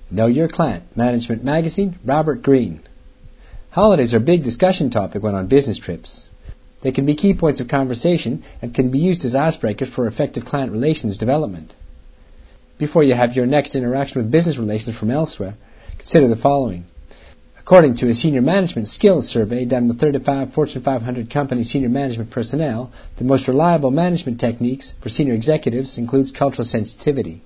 Know Your Client, Management Magazine, Robert Greene. Holidays are a big discussion topic when on business trips. They can be key points of conversation and can be used as icebreakers for effective client relations development. Before you have your next interaction with business relations from elsewhere, consider the following. According to a senior management skills survey done with 35 Fortune 500 company senior management personnel, the most reliable management techniques for senior executives includes cultural sensitivity.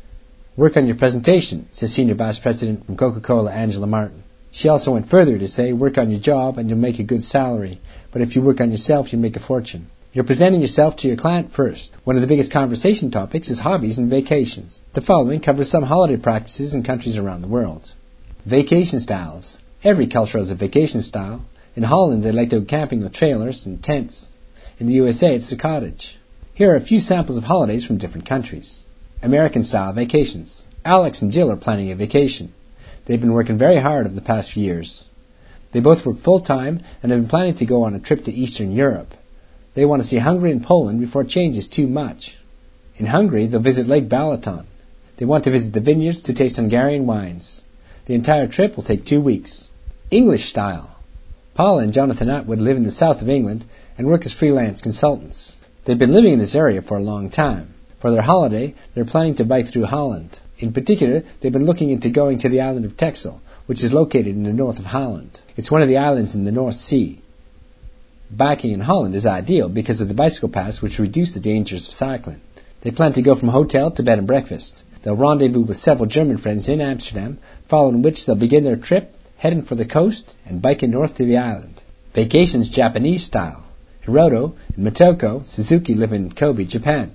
Work on your presentation, says Senior Vice President from Coca-Cola, Angela Martin. She also went further to say, work on your job and you'll make a good salary, but if you work on yourself, you'll make a fortune. You're presenting yourself to your client first. One of the biggest conversation topics is hobbies and vacations. The following covers some holiday practices in countries around the world. Vacation styles. Every culture has a vacation style. In Holland, they like to go camping with trailers and tents. In the USA, it's a cottage. Here are a few samples of holidays from different countries. American-style vacations. Alex and Jill are planning a vacation. They've been working very hard over the past few years. They both work full-time and have been planning to go on a trip to Eastern Europe. They want to see Hungary and Poland before it changes too much. In Hungary, they'll visit Lake Balaton. They want to visit the vineyards to taste Hungarian wines. The entire trip will take 2 weeks. English style. Paula and Jonathan Atwood live in the south of England and work as freelance consultants. They've been living in this area for a long time. For their holiday, they're planning to bike through Holland. In particular, they've been looking into going to the island of Texel, which is located in the north of Holland. It's one of the islands in the North Sea. Biking in Holland is ideal because of the bicycle paths which reduce the dangers of cycling. They plan to go from hotel to bed and breakfast. They'll rendezvous with several German friends in Amsterdam, following which they'll begin their trip, heading for the coast and biking north to the island. Vacations Japanese style. Hiroto and Motoko Suzuki live in Kobe, Japan.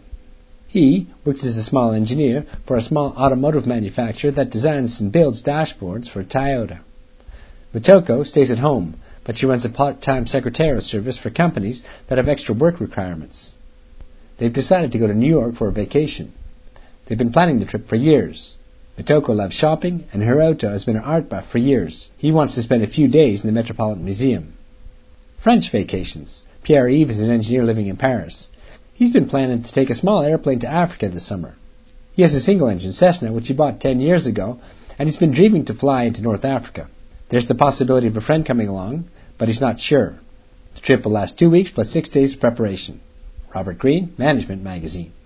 He works as a small engineer for a small automotive manufacturer that designs and builds dashboards for Toyota. Motoko stays at home, but she runs a part-time secretarial service for companies that have extra work requirements. They've decided to go to New York for a vacation. They've been planning the trip for years. Motoko loves shopping, and Hiroto has been an art buff for years. He wants to spend a few days in the Metropolitan Museum. French vacations. Pierre-Yves is an engineer living in Paris. He's been planning to take a small airplane to Africa this summer. He has a single-engine Cessna, which he bought 10 years ago, and he's been dreaming to fly into North Africa. There's the possibility of a friend coming along, but he's not sure. The trip will last 2 weeks plus 6 days of preparation. Robert Greene, Management Magazine.